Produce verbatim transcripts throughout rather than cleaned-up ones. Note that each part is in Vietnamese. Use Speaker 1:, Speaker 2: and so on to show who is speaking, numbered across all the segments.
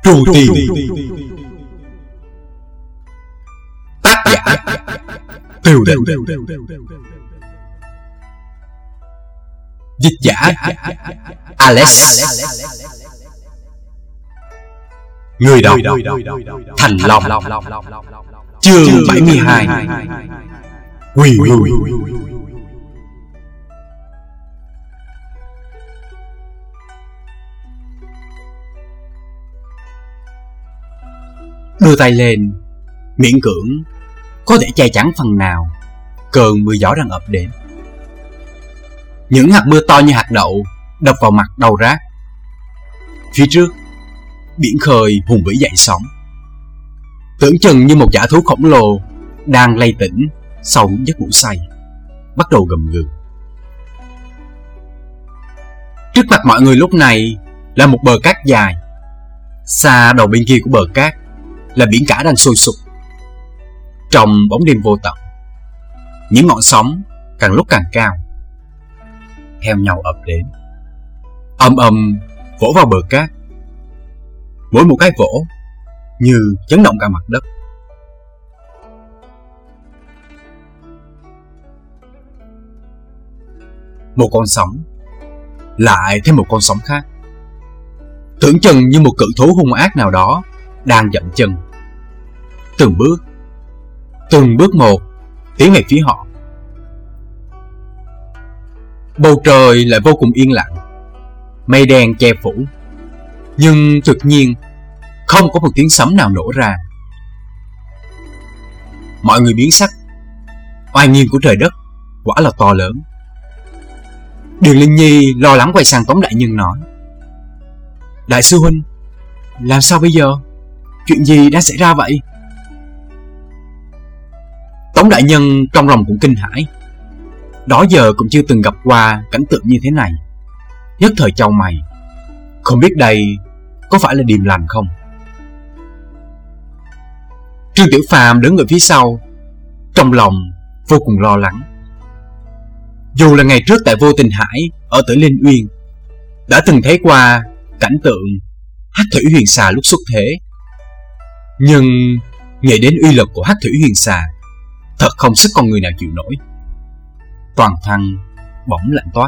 Speaker 1: Trù Tiền. Tác giả Tiêu Định. Dịch giả Alex. Người đọc Thành Long. Chương bảy mươi hai. Quyền Người. Đưa tay lên, miễn cưỡng có thể che chắn phần nào cơn mưa gió đang ập đến. Những hạt mưa to như hạt đậu đập vào mặt đau rát. Phía trước, biển khơi hùng vĩ dậy sóng, tưởng chừng như một dã thú khổng lồ đang lay tỉnh sau những giấc ngủ say, bắt đầu gầm gừ. Trước mặt mọi người lúc này là một bờ cát dài. Xa đầu bên kia của bờ cát là biển cả đang sôi sục. Trong bóng đêm vô tận, những ngọn sóng càng lúc càng cao, theo nhau ập đến, ầm ầm vỗ vào bờ cát. Mỗi một cái vỗ như chấn động cả mặt đất. Một con sóng lại thêm một con sóng khác, tưởng chừng như một cự thú hung ác nào đó đang dậm chân, từng bước từng bước một tiến về phía họ. Bầu trời lại vô cùng yên lặng, mây đen che phủ, nhưng tuyệt nhiên không có một tiếng sấm nào nổ ra. Mọi người biến sắc. Oai nghiêm của trời đất quả là to lớn. Điền Linh Nhi lo lắng quay sang Tống đại nhân nói: "Đại sư huynh, làm sao bây giờ? Chuyện gì đã xảy ra vậy?" Tống đại nhân trong lòng cũng kinh hãi. Đó giờ cũng chưa từng gặp qua cảnh tượng như thế này, nhất thời chau mày, không biết đây có phải là điềm lành không. Trương Tiểu Phàm đứng ở phía sau, trong lòng vô cùng lo lắng. Dù là ngày trước tại Vô Tình Hải ở Tử Linh Uyên đã từng thấy qua cảnh tượng Hắc Thủy Huyền Xà lúc xuất thế, nhưng nghĩ đến uy lực của Hắc Thủy Huyền Xà, thật không sức con người nào chịu nổi. Toàn thân bỗng lạnh toát.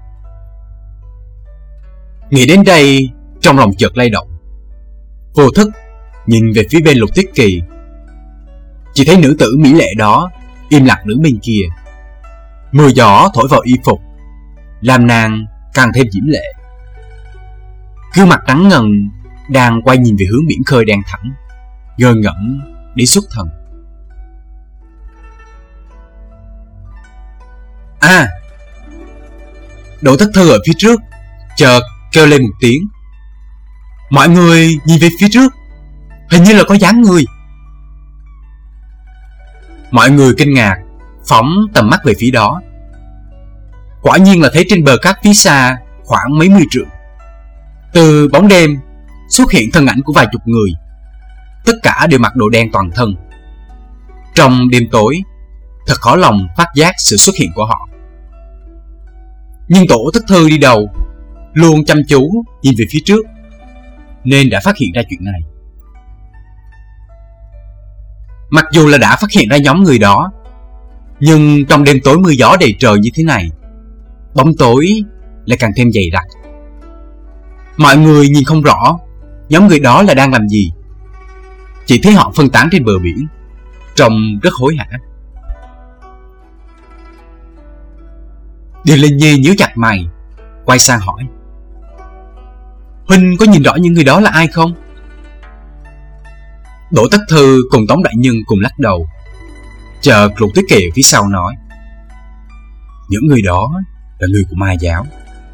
Speaker 1: Nghĩ đến đây, trong lòng chợt lay động, vô thức nhìn về phía bên Lục Tuyết Kỳ. Chỉ thấy nữ tử mỹ lệ đó im lặng đứng bên kia. Mưa gió thổi vào y phục, làm nàng càng thêm diễm lệ. Gương mặt trắng ngần đang quay nhìn về hướng biển khơi đen thẳm, ngơ ngẩn đến xuất thần. À! Đỗ Thất Thư ở phía trước chợt kêu lên một tiếng. Mọi người nhìn về phía trước, hình như là có dáng người. Mọi người kinh ngạc phóng tầm mắt về phía đó. Quả nhiên là thấy trên bờ cát phía xa khoảng mấy mươi trượng, từ bóng đêm xuất hiện thân ảnh của vài chục người, tất cả đều mặc đồ đen toàn thân. Trong đêm tối, thật khó lòng phát giác sự xuất hiện của họ. Nhưng Tổ Thất Thư đi đầu, luôn chăm chú nhìn về phía trước, nên đã phát hiện ra chuyện này. Mặc dù là đã phát hiện ra nhóm người đó, nhưng trong đêm tối mưa gió đầy trời như thế này, bóng tối lại càng thêm dày đặc. Mọi người nhìn không rõ nhóm người đó là đang làm gì, chỉ thấy họ phân tán trên bờ biển, trông rất hối hả. Điền Linh Nhi nhíu chặt mày, quay sang hỏi: "Huynh có nhìn rõ những người đó là ai không?" Đỗ Tất Thư cùng Tống đại nhân cùng lắc đầu. Chợt Lục Tuyết Kỳ phía sau nói: "Những người đó là người của Ma giáo."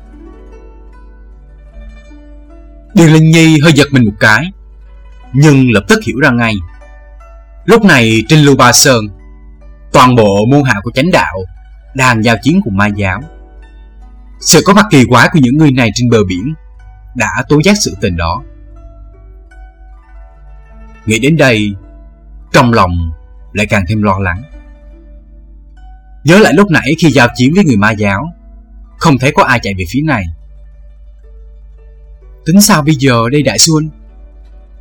Speaker 1: Điền Linh Nhi hơi giật mình một cái, nhưng lập tức hiểu ra ngay. Lúc này trên Lưu Ba Sơn, toàn bộ môn hạ của Chánh Đạo đang giao chiến cùng Ma giáo. Sự có mặt kỳ quái của những người này trên bờ biển đã tố giác sự tình đó. Nghĩ đến đây, trong lòng lại càng thêm lo lắng. Nhớ lại lúc nãy khi giao chiến với người Ma giáo, không thấy có ai chạy về phía này. Tính sao bây giờ đây đại sư huynh?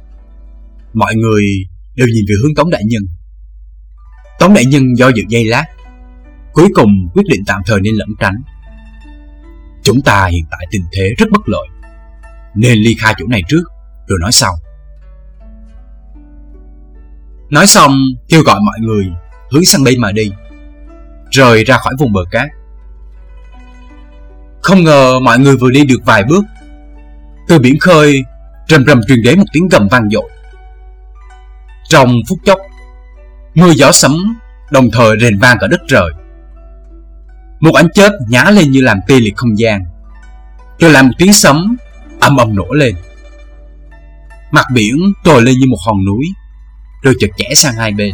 Speaker 1: Mọi người đều nhìn về hướng Tống đại nhân. Tống đại nhân do dự giây lát, cuối cùng quyết định tạm thời nên lẩn tránh. Chúng ta hiện tại tình thế rất bất lợi, nên ly khai chỗ này trước rồi nói sau. Nói xong kêu gọi mọi người hướng sang bên mà đi, rời ra khỏi vùng bờ cát. Không ngờ mọi người vừa đi được vài bước, từ biển khơi rầm rầm truyền đến một tiếng gầm vang dội. Trong phút chốc, mưa gió sấm đồng thời rền vang cả đất trời. Một ánh chớp nhá lên như làm tê liệt không gian, rồi lại một tiếng sấm ầm ầm nổ lên. Mặt biển trồi lên như một hòn núi, rồi chợt chẻ sang hai bên.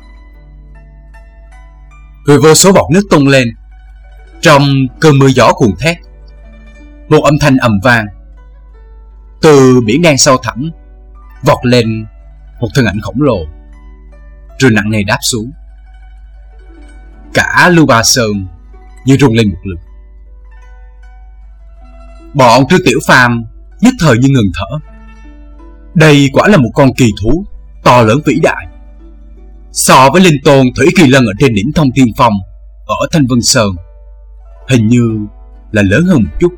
Speaker 1: Rồi vô số bọt nước tung lên. Trong cơn mưa gió cuồng thét, một âm thanh ầm vang. Từ biển đen sâu thẳm vọt lên một thân ảnh khổng lồ, rồi nặng nề đáp xuống. Cả Lưu Ba Sơn như rung lên một lượt. Bọn Trương Tiểu Phàm nhất thời như ngừng thở. Đây quả là một con kỳ thú to lớn vĩ đại. So với linh tôn Thủy Kỳ Lân ở trên đỉnh Thông Thiên Phong ở Thanh Vân Sơn, hình như là lớn hơn một chút.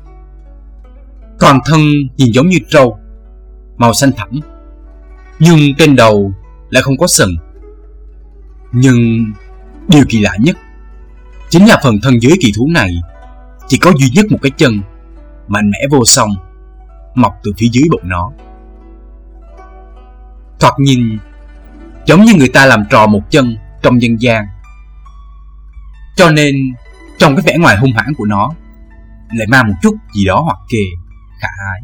Speaker 1: Toàn thân nhìn giống như trâu, màu xanh thẳm, nhưng trên đầu lại không có sừng. Nhưng điều kỳ lạ nhất chính là phần thân dưới kỳ thú này chỉ có duy nhất một cái chân mạnh mẽ vô song mọc từ phía dưới bụng nó. Thoạt nhìn giống như người ta làm trò một chân trong dân gian, cho nên trong cái vẻ ngoài hung hãn của nó lại mang một chút gì đó hoặc kề khả ái.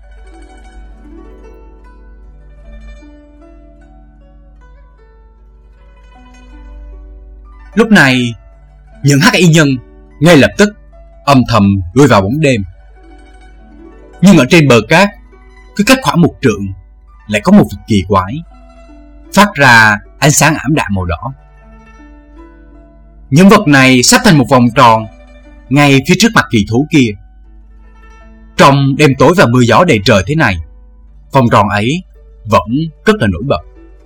Speaker 1: Lúc này, những hắc y nhân ngay lập tức âm thầm lui vào bóng đêm. Nhưng ở trên bờ cát, cứ cách khoảng một trượng lại có một vật kỳ quái phát ra ánh sáng ảm đạm màu đỏ. Những vật này sắp thành một vòng tròn ngay phía trước mặt kỳ thú kia. Trong đêm tối và mưa gió đầy trời thế này, vòng tròn ấy vẫn rất là nổi bật.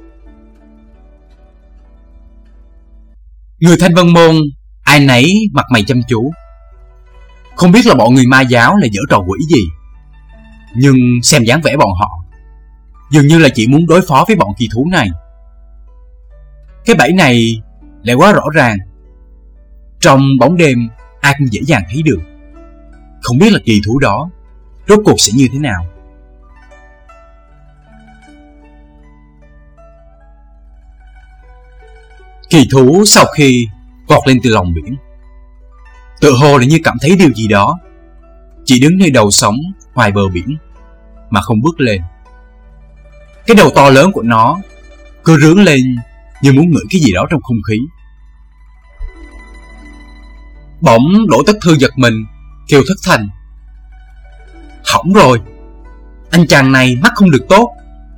Speaker 1: Người Thanh Vân Môn ai nấy mặt mày chăm chú, không biết là bọn người ma giáo là giở trò quỷ gì. Nhưng xem dáng vẻ bọn họ, dường như là chỉ muốn đối phó với bọn kỳ thú này. Cái bẫy này lại quá rõ ràng, trong bóng đêm ai cũng dễ dàng thấy được. Không biết là kỳ thú đó rốt cuộc sẽ như thế nào. Kỳ thú sau khi vọt lên từ lòng biển, tự hồ là như cảm thấy điều gì đó, chỉ đứng nơi đầu sóng ngoài bờ biển mà không bước lên. Cái đầu to lớn của nó cứ rướn lên như muốn ngửi cái gì đó trong không khí. Bỗng Đỗ Tất Thư giật mình kêu thất thanh: hỏng rồi, anh chàng này mắt không được tốt.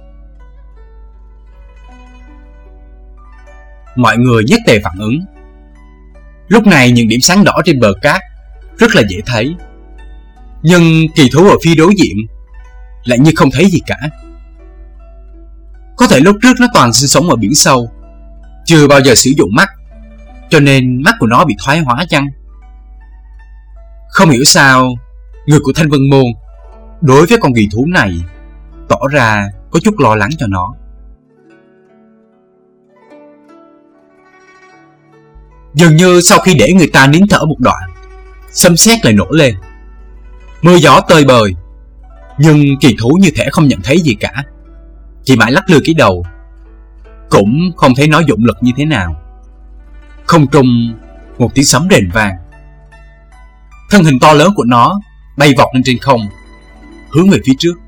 Speaker 1: Mọi người nhất tề phản ứng. Lúc này những điểm sáng đỏ trên bờ cát rất là dễ thấy, nhưng kỳ thú ở phía đối diện lại như không thấy gì cả. Có thể lúc trước nó toàn sinh sống ở biển sâu, chưa bao giờ sử dụng mắt, cho nên mắt của nó bị thoái hóa chăng? Không hiểu sao người của Thanh Vân Môn đối với con kỳ thú này tỏ ra có chút lo lắng cho nó. Dường như sau khi để người ta nín thở một đoạn, sấm sét lại nổ lên. Mưa gió tơi bời, nhưng kỳ thú như thể không nhận thấy gì cả, chỉ mãi lắc lư cái đầu, cũng không thấy nó dụng lực như thế nào. Không trung một tiếng sấm rền vang. Thân hình to lớn của nó bay vọt lên trên không, hướng về phía trước.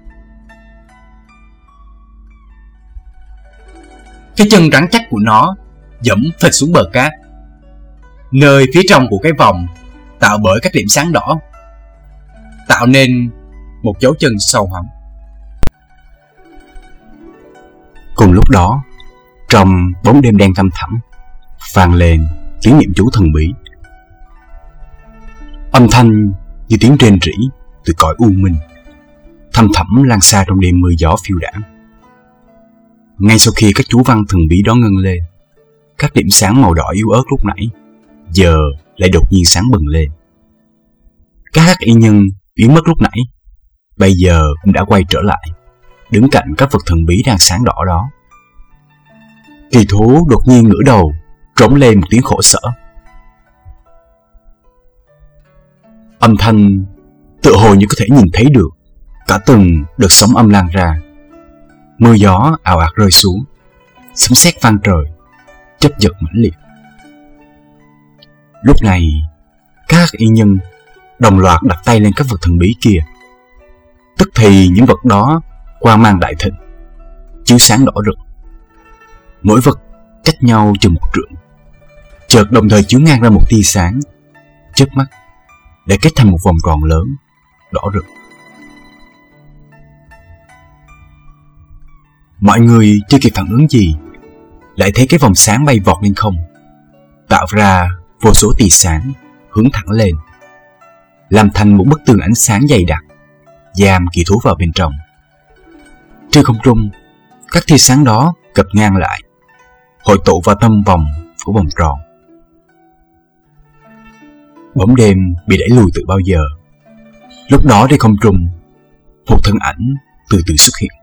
Speaker 1: Cái chân rắn chắc của nó dẫm phịch xuống bờ cát, nơi phía trong của cái vòng tạo bởi các điểm sáng đỏ, tạo nên một dấu chân sâu hẳm. Cùng lúc đó, trong bóng đêm đen thăm thẳm vang lên tiếng niệm chú thần bí. Âm thanh như tiếng rên rỉ từ cõi u minh, thăm thẳm lan xa trong đêm mưa gió phiêu đãng. Ngay sau khi các chú văn thần bí đó ngân lên, các điểm sáng màu đỏ yếu ớt lúc nãy giờ lại đột nhiên sáng bừng lên. Các hắc y nhân biến mất lúc nãy bây giờ cũng đã quay trở lại, đứng cạnh các vật thần bí đang sáng đỏ đó. Kỳ thú đột nhiên ngửa đầu, trống lên một tiếng khổ sở. Âm thanh tựa hồ như có thể nhìn thấy được cả từng đợt sóng âm lan ra. Mưa gió ào ạt rơi xuống, sấm sét vang trời, chớp giật mãnh liệt. Lúc này, các y nhân đồng loạt đặt tay lên các vật thần bí kia. Tức thì những vật đó quang mang đại thịnh, chiếu sáng đỏ rực. Mỗi vật cách nhau chừng một trượng, chợt đồng thời chiếu ngang ra một tia sáng, chớp mắt để kết thành một vòng tròn lớn, đỏ rực. Mọi người chưa kịp phản ứng gì, lại thấy cái vòng sáng bay vọt lên không, tạo ra vô số tia sáng hướng thẳng lên, làm thành một bức tường ánh sáng dày đặc, giam kỳ thú vào bên trong. Trên không trung, các tia sáng đó gập ngang lại, hội tụ vào tâm vòng của vòng tròn. Bóng đêm bị đẩy lùi từ bao giờ. Lúc đó trên không trung, một thân ảnh từ từ xuất hiện.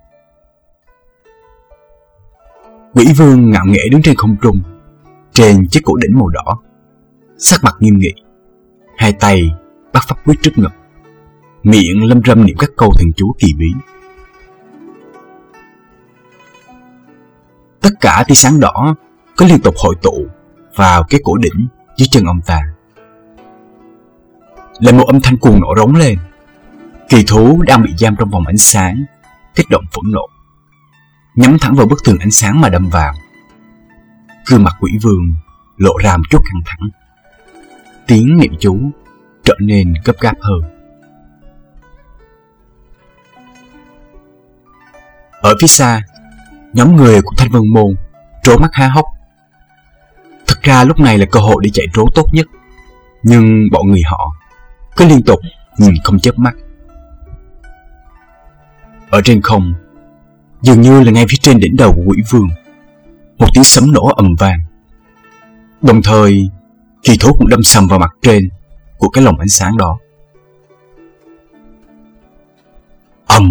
Speaker 1: Quỷ vương ngạo nghễ đứng trên không trung, trên chiếc cổ đỉnh màu đỏ, sắc mặt nghiêm nghị, hai tay bắt pháp quyết trước ngực, miệng lâm râm niệm các câu thần chú kỳ bí. Tất cả tia sáng đỏ cứ liên tục hội tụ vào cái cổ đỉnh dưới chân ông ta. Lại một âm thanh cuồng nộ rống lên. Kỳ thú đang bị giam trong vòng ánh sáng kích động phẫn nộ, nhắm thẳng vào bức tường ánh sáng mà đâm vào. Gương mặt quỷ vương lộ ra một chút căng thẳng, tiếng niệm chú trở nên gấp gáp hơn. Ở phía xa, nhóm người của Thanh Vân Môn trố mắt há hốc. Thực ra lúc này là cơ hội để chạy trốn tốt nhất, nhưng bọn người họ cứ liên tục nhìn không chớp mắt. Ở trên không, dường như là ngay phía trên đỉnh đầu của quỷ vương, một tiếng sấm nổ ầm vang. Đồng thời, kỳ thú cũng đâm sầm vào mặt trên của cái lồng ánh sáng đó. Ầm!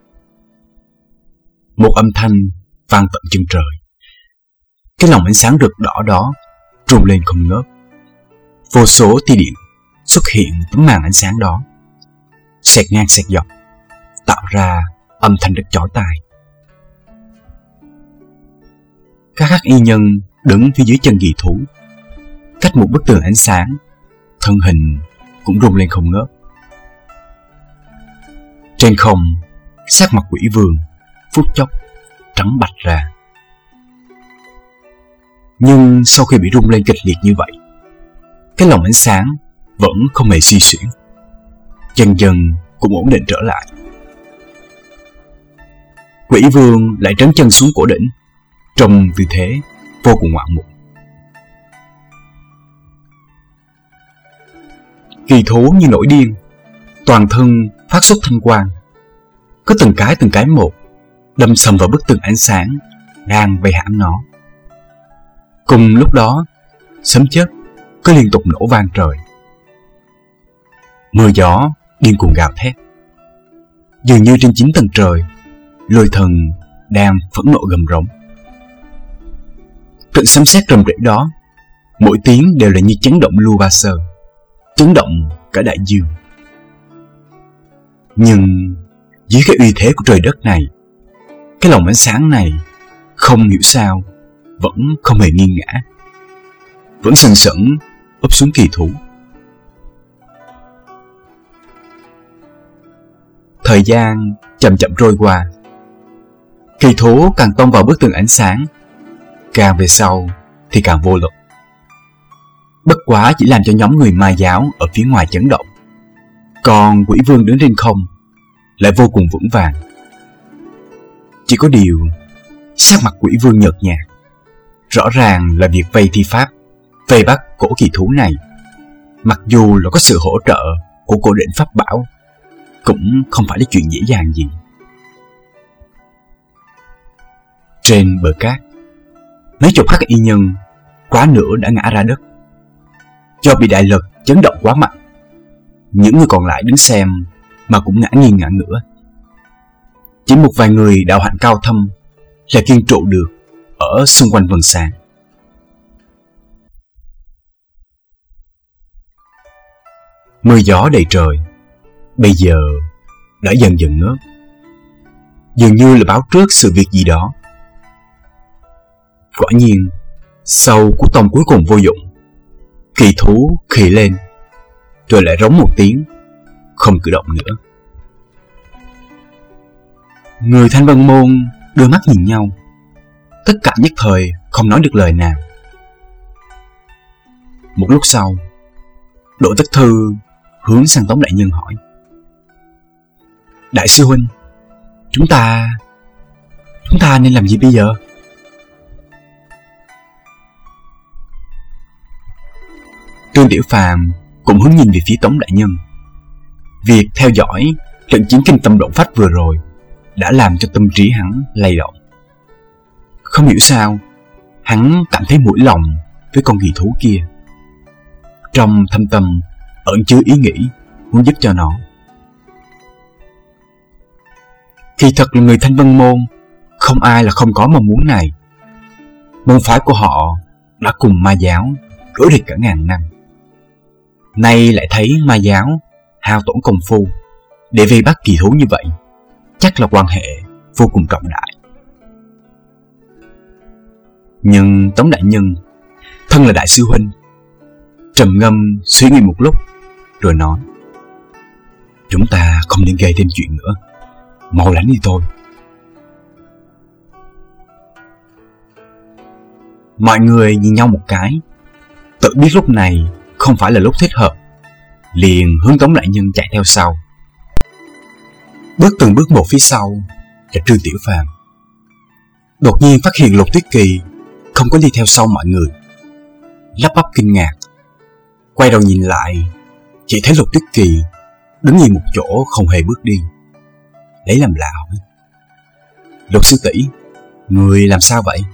Speaker 1: Một âm thanh vang tận chân trời. Cái lồng ánh sáng rực đỏ đó rung lên không ngớt. Vô số tia điện xuất hiện tấm màn ánh sáng đó, xẹt ngang xẹt dọc, tạo ra âm thanh rất chói tai. Các hắc y nhân đứng phía dưới chân kỳ thú, cách một bức tường ánh sáng, thân hình cũng rung lên không ngớt. Trên không, sắc mặt quỷ vương phút chốc trắng bạch ra. Nhưng sau khi bị rung lên kịch liệt như vậy, cái lồng ánh sáng vẫn không hề suy xuyển, dần dần cũng ổn định trở lại. Quỷ vương lại trấn chân xuống cổ đỉnh, trong tư thế vô cùng ngoạn mục. Kỳ thú như nổi điên, toàn thân phát xuất thanh quang, cứ từng cái từng cái một đâm sầm vào bức tường ánh sáng đang vây hãm nó. Cùng lúc đó, sấm chớp cứ liên tục nổ vang trời. Mưa gió điên cuồng gào thét. Dường như trên chín tầng trời, lôi thần đang phẫn nộ gầm rống. Trận sấm sét rầm rĩ đó, mỗi tiếng đều là như chấn động Lu Ba Sơ, chấn động cả đại dương. Nhưng dưới cái uy thế của trời đất này, cái lồng ánh sáng này không hiểu sao vẫn không hề nghiêng ngã, vẫn sần sẩn úp xuống kỳ thú. Thời gian chậm chậm trôi qua, kỳ thú càng tông vào bức tường ánh sáng, càng về sau thì càng vô lực. Bất quá chỉ làm cho nhóm người ma giáo ở phía ngoài chấn động, còn quỷ vương đứng trên không lại vô cùng vững vàng. Chỉ có điều, sắc mặt quỷ vương nhợt nhạt. Rõ ràng là việc vây thi pháp, vây bắt cổ kỳ thú này, mặc dù là có sự hỗ trợ của cổ đỉnh pháp bảo, cũng không phải là chuyện dễ dàng gì. Trên bờ cát, mấy chục hắc y nhân quá nửa đã ngã ra đất. Do bị đại lực chấn động quá mạnh, những người còn lại đứng xem mà cũng ngã nghiêng ngã ngửa. Chỉ một vài người đạo hạnh cao thâm là kiên trụ được ở xung quanh vầng sáng. Mưa gió đầy trời bây giờ đã dần dần ngớt, dường như là báo trước sự việc gì đó. Quả nhiên, sau cú tông cuối cùng vô dụng, kỳ thú khì lên rồi lại rống một tiếng, không cử động nữa. Người Thanh Vân Môn đưa mắt nhìn nhau, tất cả nhất thời không nói được lời nào. Một lúc sau, Đỗ Tất Thư hướng sang Tống đại nhân hỏi: Đại sư huynh, chúng ta chúng ta nên làm gì bây giờ? Trương Tiểu Phàm cũng hướng nhìn về phía Tống đại nhân. Việc theo dõi trận chiến kinh tâm động phách vừa rồi đã làm cho tâm trí hắn lay động. Không hiểu sao, hắn cảm thấy mũi lòng với con kỳ thú kia. Trong thâm tâm ẩn chứa ý nghĩ muốn giúp cho nó. Kỳ thật là người Thanh Vân Môn không ai là không có mong muốn này. Môn phái của họ đã cùng ma giáo đối địch cả ngàn năm, nay lại thấy ma giáo hao tổn công phu để vây bắt kỳ thú như vậy, chắc là quan hệ vô cùng trọng đại. Nhưng Tống đại nhân thân là đại sư huynh, trầm ngâm suy nghĩ một lúc rồi nói: Chúng ta không nên gây thêm chuyện nữa, mau lánh đi thôi. Mọi người nhìn nhau một cái, tự biết lúc này không phải là lúc thích hợp, liền hướng Tống đại nhân chạy theo sau. Bước từng bước một phía sau là Trương Tiểu Phàm. Đột nhiên phát hiện Lục Tuyết Kỳ không có đi theo sau mọi người, lắp bắp kinh ngạc. Quay đầu nhìn lại, chỉ thấy Lục Tuyết Kỳ đứng nhìn một chỗ không hề bước đi. Lấy làm lạ hỏi: Lục sư tỷ, người làm sao vậy?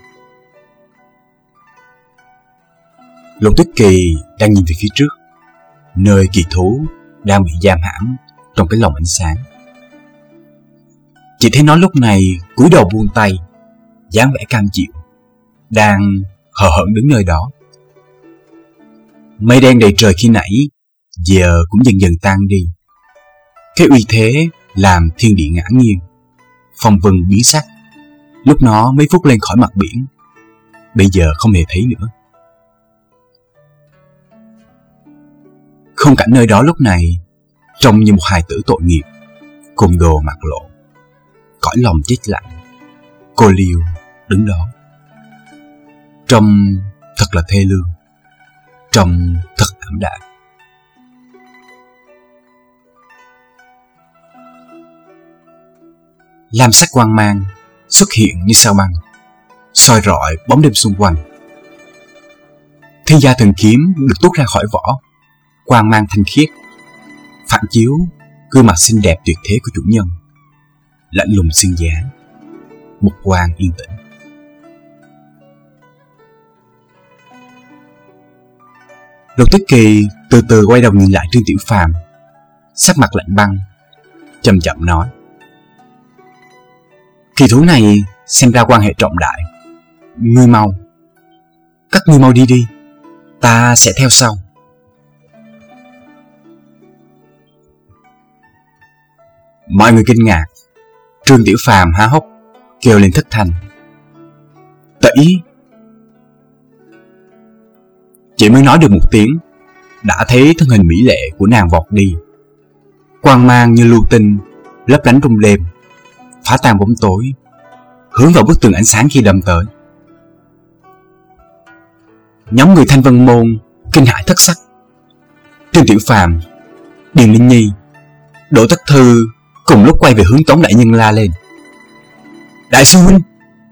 Speaker 1: Lục Tuyết Kỳ đang nhìn về phía trước, nơi kỳ thú đang bị giam hãm trong cái lồng ánh sáng. Chỉ thấy nó lúc này cúi đầu buông tay, dáng vẻ cam chịu, đang hờ hững đứng nơi đó. Mây đen đầy trời khi nãy giờ cũng dần dần tan đi. Cái uy thế làm thiên địa ngã nghiêng, phong vân biến sắc. Lúc nó mới phút lên khỏi mặt biển, bây giờ không hề thấy nữa. Khung cảnh nơi đó lúc này trông như một hài tử tội nghiệp, cùng đồ mặt lộ, cõi lòng chết lặng. Cô liêu đứng đó, trông thật là thê lương, trông thật ảm đạm. Lam sắc quang mang xuất hiện như sao băng, soi rọi bóng đêm xung quanh. Thiên gia thần kiếm được tuốt ra khỏi vỏ, quang mang thanh khiết, phản chiếu gương mặt xinh đẹp tuyệt thế của chủ nhân, lạnh lùng xương giá, một quang yên tĩnh. Lục Tuyết Kỳ từ từ quay đầu nhìn lại Trương Tiểu Phàm, sắc mặt lạnh băng, chậm chậm nói: Kỳ thú này xem ra quan hệ trọng đại, ngươi mau, các ngươi mau đi đi, ta sẽ theo sau. Mọi người kinh ngạc. Trương Tiểu Phàm há hốc kêu lên thất thanh: Tỷ! Chỉ mới nói được một tiếng, đã thấy thân hình mỹ lệ của nàng vọt đi, quang mang như lưu tinh lấp lánh trong đêm, phá tan bóng tối, hướng vào bức tường ánh sáng khi đâm tới. Nhóm người Thanh Vân Môn kinh hãi thất sắc. Trương Tiểu Phàm, Điền Linh Nhi, Đỗ Tất Thư cùng lúc quay về hướng Tống đại nhân la lên: Đại sư huynh!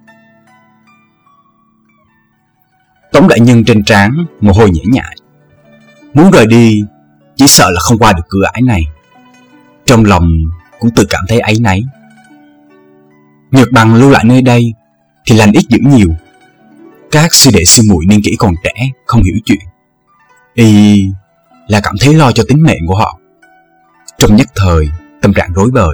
Speaker 1: Tống đại nhân trên trán mồ hôi nhễ nhại, muốn rời đi chỉ sợ là không qua được cửa ải này. Trong lòng cũng tự cảm thấy áy náy. Nhược Bằng lưu lại nơi đây thì lành ít dữ nhiều. Các sư đệ sư muội niên kỷ còn trẻ không hiểu chuyện, y là cảm thấy lo cho tính mệnh của họ. Trong nhất thời tâm trạng rối bời.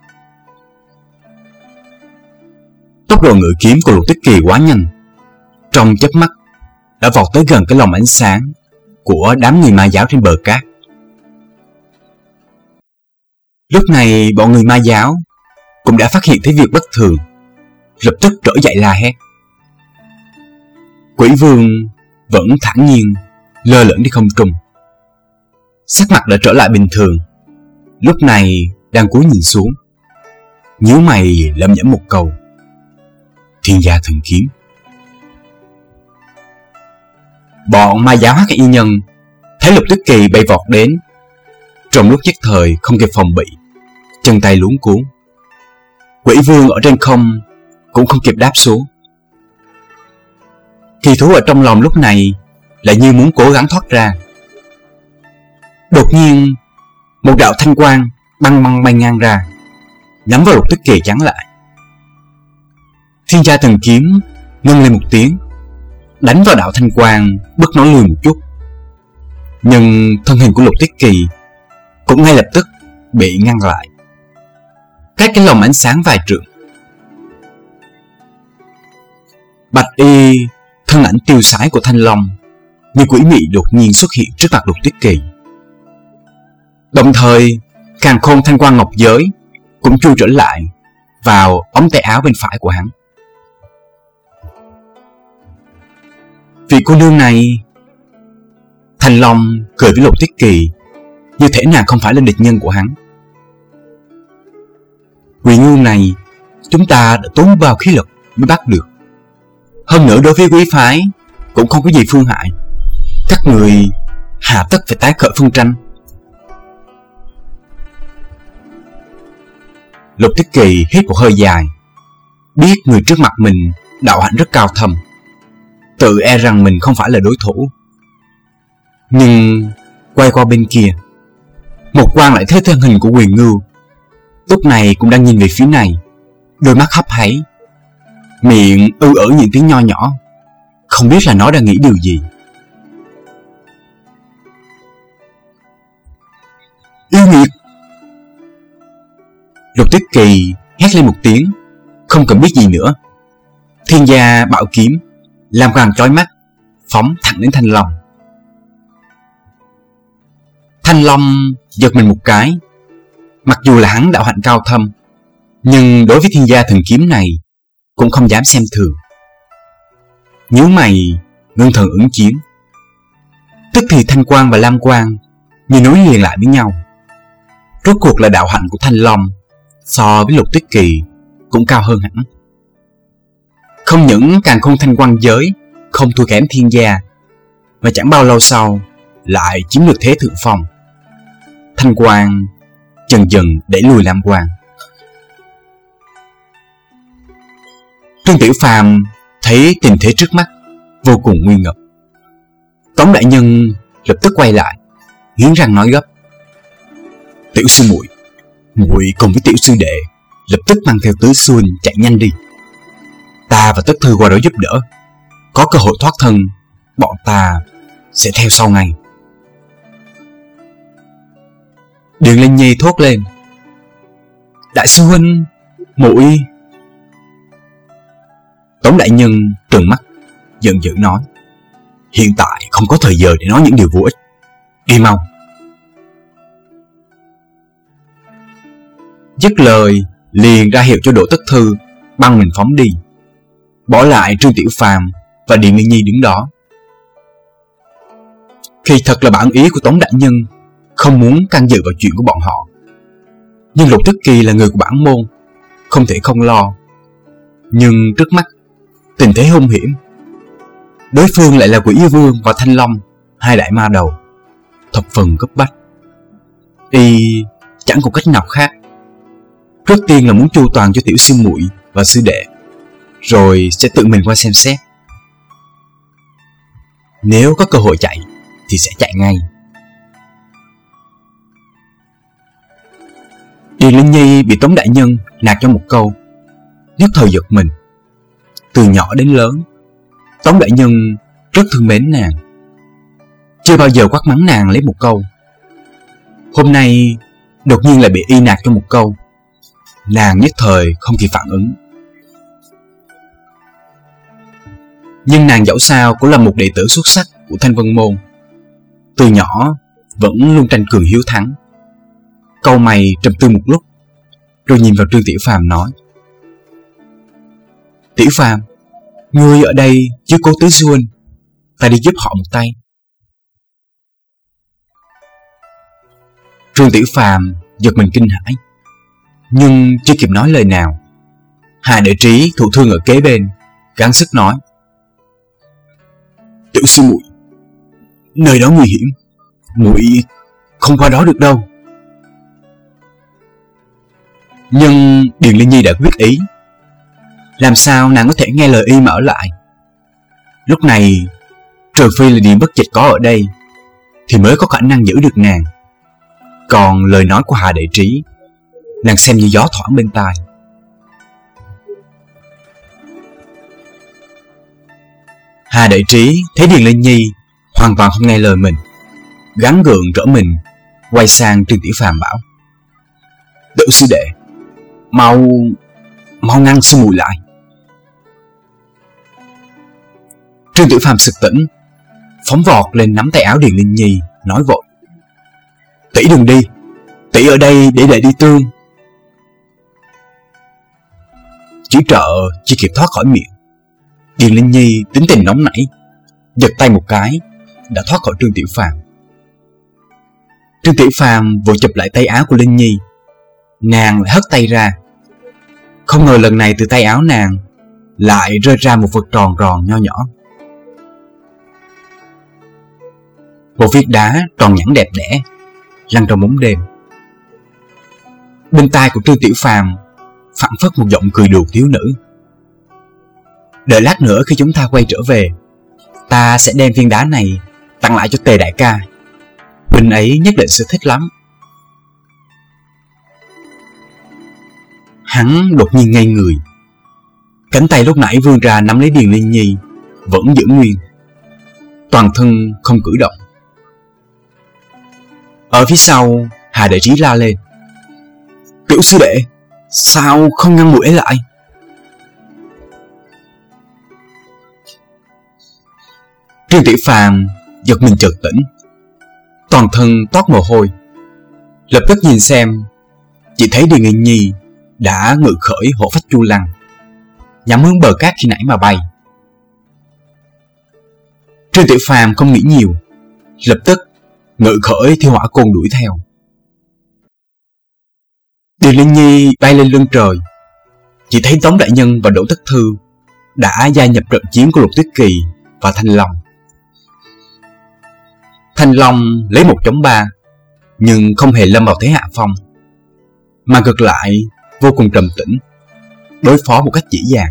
Speaker 1: Tốc độ ngự kiếm của Lục Tích Kỳ quá nhanh, trong chớp mắt đã vọt tới gần cái lồng ánh sáng của đám người ma giáo trên bờ cát. Lúc này bọn người ma giáo cũng đã phát hiện thấy việc bất thường, lập tức trỗi dậy la hét. Quỷ vương vẫn thản nhiên lơ lửng đi không trung, sắc mặt đã trở lại bình thường. Lúc này đang cúi nhìn xuống, nhíu mày lẩm nhẩm một câu: Thiên gia thần kiếm. Bọn ma giáo hắc y nhân thấy Lục Tích Kỳ bay vọt đến, trong lúc nhất thời không kịp phòng bị, chân tay luống cuống. Quỷ vương ở trên không cũng không kịp đáp xuống. Kỳ thú ở trong lòng lúc này lại như muốn cố gắng thoát ra. Đột nhiên một đạo thanh quang băng băng bay ngang ra, nhắm vào Lục Tích Kỳ chắn lại. Thiên gia thần kiếm ngân lên một tiếng, đánh vào đạo thanh quang, bức nó lùi một chút. Nhưng thân hình của Lục Tích Kỳ cũng ngay lập tức bị ngăn lại, cách cái lồng ánh sáng vài trượng. Bạch y thân ảnh tiêu sái của Thanh Long như quỷ mị đột nhiên xuất hiện trước mặt Lục Tích Kỳ. Đồng thời càn khôn thanh quang ngọc giới cũng chui trở lại vào ống tay áo bên phải của hắn. Vị cô nương này, Thanh Long cười với Lục Tích Kỳ như thể nàng không phải là địch nhân của hắn. Quỷ ngưu này chúng ta đã tốn bao khí lực mới bắt được. Hơn nữa đối với quý phái cũng không có gì phương hại. Các người hà tất phải tái khởi phân tranh. Lục Tích Kỳ hít một hơi dài, biết người trước mặt mình đạo hạnh rất cao thâm, tự e rằng mình không phải là đối thủ. Nhưng quay qua bên kia, một quan lại thấy thân hình của Quyền Ngưu lúc này cũng đang nhìn về phía này, đôi mắt hấp háy, miệng ư ử những tiếng nho nhỏ, không biết là nó đang nghĩ điều gì. Yêu nghiệt! Lục Tích Kỳ hét lên một tiếng, không cần biết gì nữa. Thiên gia bảo kiếm làm quang chói mắt, phóng thẳng đến Thanh Long. Thanh Long giật mình một cái. Mặc dù là hắn đạo hạnh cao thâm, nhưng đối với thiên gia thần kiếm này cũng không dám xem thường. Nhíu mày ngưng thần ứng chiến. Tức thì thanh quang và lam quang như nối liền lại với nhau. Rốt cuộc là đạo hạnh của Thanh Long so với Lục Tích Kỳ cũng cao hơn hẳn. Không những càn khôn thanh quang giới không thua kém thiên gia, mà chẳng bao lâu sau lại chiếm được thế thượng phong. Thanh quang dần dần đẩy lùi lam quang. Trương Tiểu Phàm thấy tình thế trước mắt vô cùng nguy ngập. Tống đại nhân lập tức quay lại, nghiến răng nói gấp: Tiểu sư muội, muội cùng với tiểu sư đệ lập tức mang theo Tứ Xuân chạy nhanh đi. Ta và Tất Thư qua đó giúp đỡ, có cơ hội thoát thân, bọn ta sẽ theo sau ngay. Điền Linh Nhi thốt lên: Đại sư huynh, muội. Tống đại nhân trừng mắt giận dữ nói: Hiện tại không có thời giờ để nói những điều vô ích, đi mau. Dứt lời liền ra hiệu cho Đỗ Tất Thư băng mình phóng đi, bỏ lại Trương Tiểu Phàm và Điền Linh Nhi đứng đó. Khi thật là bản ý của Tống đại nhân không muốn can dự vào chuyện của bọn họ, nhưng Lục Tích Kỳ là người của bản môn, không thể không lo. Nhưng trước mắt tình thế hung hiểm, đối phương lại là Quỷ Yêu Vương và Thanh Long, hai đại ma đầu, thập phần cấp bách. Y chẳng còn cách nào khác, trước tiên là muốn chu toàn cho tiểu sư muội và sư đệ, rồi sẽ tự mình qua xem xét. Nếu có cơ hội chạy thì sẽ chạy ngay. Điền Linh Nhi bị Tống đại nhân nạt cho một câu, nhất thời giật mình. từ nhỏ đến lớn, Tống đại nhân rất thương mến nàng, chưa bao giờ quát mắng nàng lấy một câu. Hôm nay đột nhiên lại bị y nạt trong một câu, nàng nhất thời không kịp phản ứng. Nhưng nàng dẫu sao cũng là một đệ tử xuất sắc của Thanh Vân Môn, từ nhỏ vẫn luôn tranh cường hiếu thắng. Cau mày trầm tư một lúc, rồi nhìn vào Trương Tiểu Phàm nói: Tiểu Phàm, ngươi ở đây chứ cố Tứ Sư huynh, ta đi giúp họ một tay. Trương Tiểu Phàm giật mình kinh hãi, nhưng chưa kịp nói lời nào, Hà Đệ Trí thụ thương ở kế bên gắng sức nói: Tiểu sư muội, nơi đó nguy hiểm, muội không qua đó được đâu. Nhưng Điền Linh Nhi đã quyết ý, làm sao nàng có thể nghe lời y mà ở lại. Lúc này trừ phi là Điền Bất Dịch có ở đây thì mới có khả năng giữ được nàng. Còn lời nói của Hà Đệ Trí, nàng xem như gió thoảng bên tai. Hà Đệ Trí thấy Điền Linh Nhi hoàn toàn không nghe lời mình, gắng gượng trở mình, quay sang Trương Tiểu Phàm bảo: Tiểu sư đệ, mau mau ngăn sư muội lại. Trương Tiểu Phàm sực tỉnh, phóng vọt lên nắm tay áo Điền Linh Nhi, nói vội: Tỷ đừng đi, tỷ ở đây để đệ đi tương. Chữ trợ chưa kịp thoát khỏi miệng, Điền Linh Nhi tính tình nóng nảy, giật tay một cái đã thoát khỏi Trương Tiểu Phàm. Trương Tiểu Phàm vội chụp lại tay áo của Linh Nhi, nàng lại hất tay ra. Không ngờ lần này từ tay áo nàng lại rơi ra một vật tròn tròn nho nhỏ, một viên đá tròn nhẵn đẹp đẽ lăn trong bóng đêm. Bên tai của Trương Tiểu Phàm phảng phất một giọng cười đùa thiếu nữ: Đợi lát nữa khi chúng ta quay trở về, ta sẽ đem viên đá này tặng lại cho Tề đại ca, huynh ấy nhất định sẽ thích lắm. Hắn đột nhiên ngây người, cánh tay lúc nãy vươn ra nắm lấy Điền Linh Nhi vẫn giữ nguyên, toàn thân không cử động. Ở phía sau, Hà Đệ Trí la lên: Tiểu sư đệ, sao không ngăn muội ấy lại? Trương Tiểu Phàm giật mình chợt tỉnh, toàn thân toát mồ hôi, lập tức nhìn xem, chỉ thấy Điền Linh Nhi đã ngự khởi hổ phách chu lăng, nhắm hướng bờ cát khi nãy mà bay. Trương Tiểu Phàm không nghĩ nhiều, lập tức ngự khởi thiêu hỏa côn đuổi theo. Điền Linh Nhi bay lên lưng trời, chỉ thấy Tống đại nhân và Đỗ Tất Thư đã gia nhập trận chiến của Lục Tuyết Kỳ và Thanh Long. Thanh Long lấy một chống ba, nhưng không hề lâm vào thế hạ phong, mà ngược lại vô cùng trầm tĩnh, đối phó một cách dễ dàng.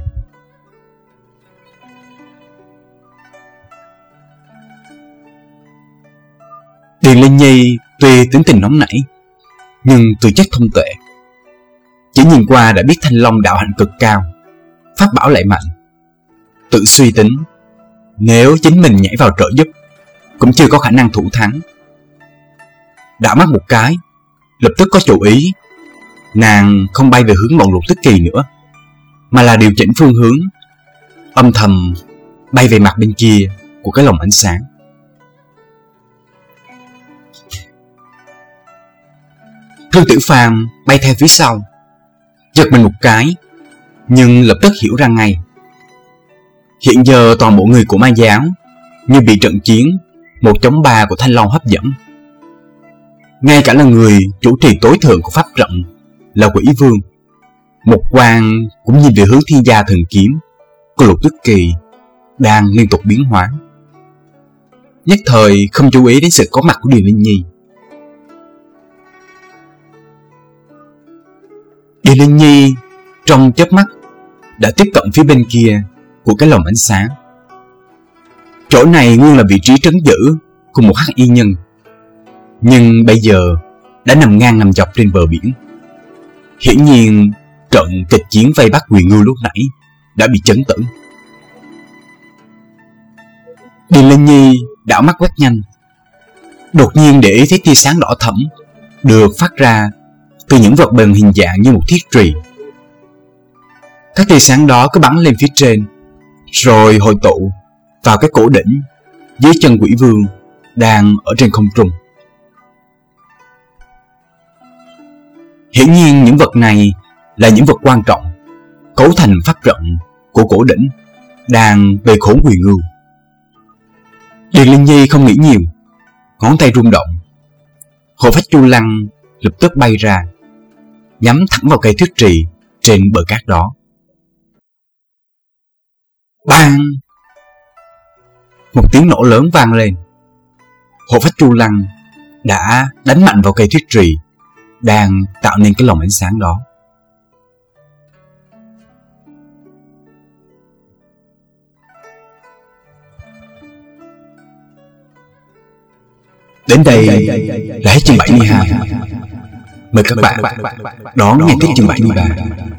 Speaker 1: Điền Linh Nhi tuy tính tình nóng nảy, nhưng tư chất thông tuệ, chỉ nhìn qua đã biết Thanh Long đạo hạnh cực cao, pháp bảo lại mạnh. Tự suy tính, nếu chính mình nhảy vào trợ giúp cũng chưa có khả năng thủ thắng. Đảo mắt một cái, lập tức có chủ ý, nàng không bay về hướng bọn Lục Tuyết Kỳ nữa, mà là điều chỉnh phương hướng, âm thầm bay về mặt bên kia của cái lồng ánh sáng. Trương Tiểu Phàm bay theo phía sau, giật mình một cái, nhưng lập tức hiểu ra ngay. Hiện giờ toàn bộ người của Ma giáo như bị trận chiến một chống ba của Thanh Long hấp dẫn. Ngay cả là người chủ trì tối thượng của pháp trận là Quỷ Vương, một quan cũng nhìn về hướng Thiên Gia Thần Kiếm của Lục Tuyết Kỳ đang liên tục biến hóa, nhất thời không chú ý đến sự có mặt của Điền Linh Nhi. Điền Linh Nhi trong chớp mắt đã tiếp cận phía bên kia của cái lồng ánh sáng. Chỗ này nguyên là vị trí trấn giữ của một hắc y nhân, nhưng bây giờ đã nằm ngang nằm dọc trên bờ biển. Hiển nhiên trận kịch chiến vây bắt Quỳ Ngưu lúc nãy đã bị chấn tử. Điền Linh Nhi đảo mắt quét nhanh, đột nhiên để ý thấy tia sáng đỏ thẫm được phát ra từ những vật bền hình dạng như một thiết trùy. Các tia sáng đó cứ bắn lên phía trên, rồi hội tụ vào cái cổ đỉnh dưới chân quỷ vương đang ở trên không trung. Hiển nhiên những vật này là những vật quan trọng, cấu thành pháp trận của cổ đỉnh đang bề khốn Huyền Ngưu. Điền Linh Nhi không nghĩ nhiều, ngón tay rung động, hộ phách chu lăng lập tức bay ra, nhắm thẳng vào cây thiết trì trên bờ cát đó. Bang! Một tiếng nổ lớn vang lên. Hộ phách chu lăng đã đánh mạnh vào cây thiết trì đang tạo nên cái lồng ánh sáng đó. Đến đây là hết chương bảy mươi hai. Mời các bạn đón nghe tiếp chương bảy mươi ba.